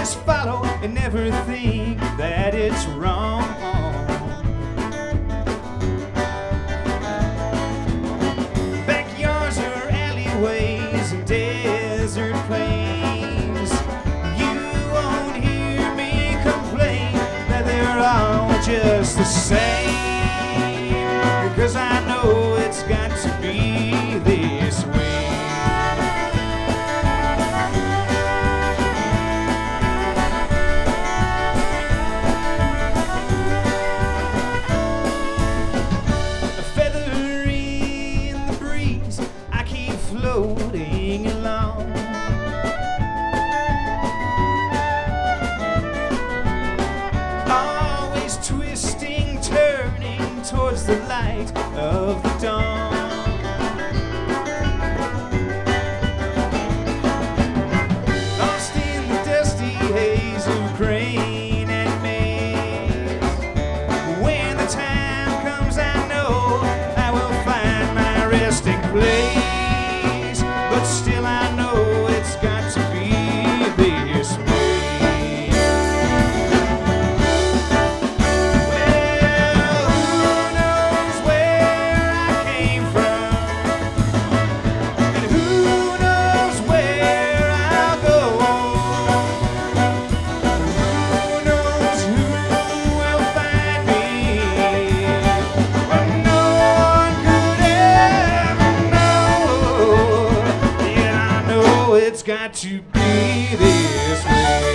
just follow and never think that it's wrong. Backyards or alleyways and desert plains, you won't hear me complain that they're all just the same, because I know it's got to be this way. Floating along, always twisting, turning towards the light of the dawn. Lost in the dusty haze of grain and maize. When the time comes, I know I will find my resting place. But still I know it's got to be this way. Well, who knows where I came from, and who knows where I'll go. Who knows who will find me, but no one could ever know. It's got to be this way.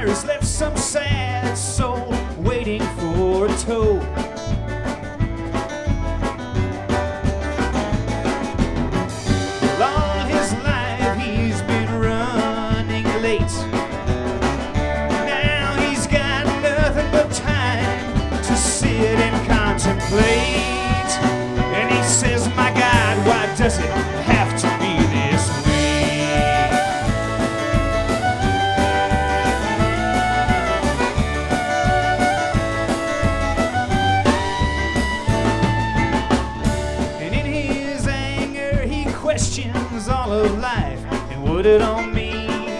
has left some sad soul waiting for a tow. All his life he's been running late. Now he's got nothing but time to sit and contemplate. And he says, my God, why does it have to be this way? And in his anger he questions all of life and what it all means.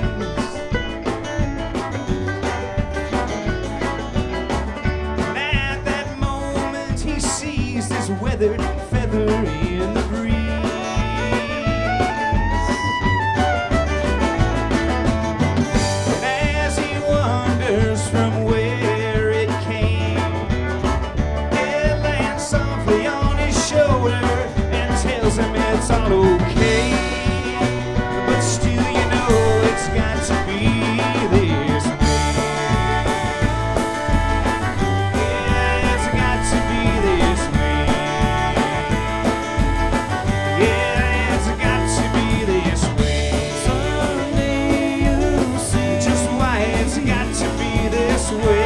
And at that moment he sees this weathered feather in the breeze. And as he wonders from where it came, it lands softly on his shoulder and tells him it's all okay. But still, you know, it's got to be this way. Yeah, it's got to be this way. Yeah, it's got to be this way. Someday you'll see just why it's got to be this way.